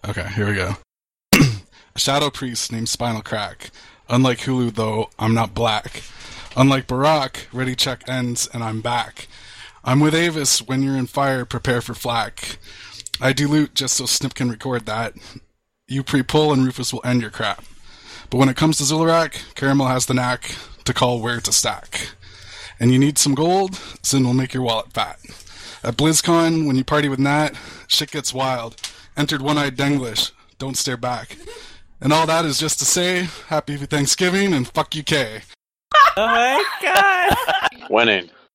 Okay, here we go. A shadow priest named Spinal Crack. Unlike Hulu, though, I'm not black. Unlike Barack, ready check ends, and I'm back. I'm with Avis. When you're in fire, prepare for flak. I do loot just so Snip can record that. You pre-pull and Rufus will end your crap. But when it comes to Zularak, Caramel has the knack to call where to stack. And you need some gold, Zin will make your wallet fat. At BlizzCon, when you party with Nat, shit gets wild. Entered One-Eyed Denglish, don't stare back. And all that is just to say, happy Thanksgiving and fuck UK. Oh my god! Winning.